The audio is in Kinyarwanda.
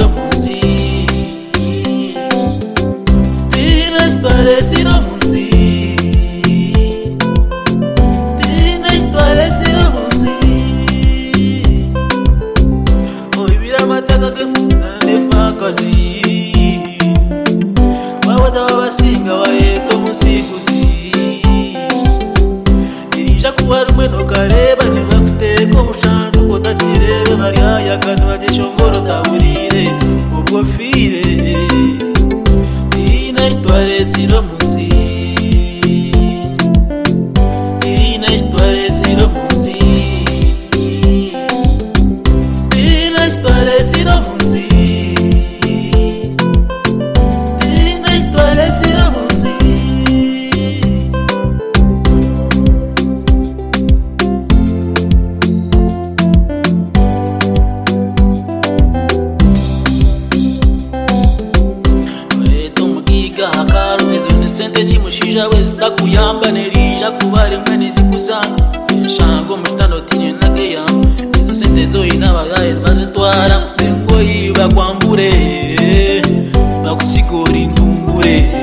munsi Tienes parecido munsi Tienes parecido munsi Hoy vira mataka que funda de fakazi Wawata wabasinga waeto musikuzi Irija kuwa rumwe nokareba ntibafuteko mushandu kotakirebe bariyayagana bagishongoro taburire ubwo fire Tienes parecido munsi Tienes parecido munsi Tienes parecido munsi Tienes parecido munsi Sente chimushija wezi takuyamba nerija kubare mwene zikuzanga Shango mutano tinye nage yamba Izo sente zoyi n'abagaye bazitwara Ngo yiba kwambure Bakusigura indumbure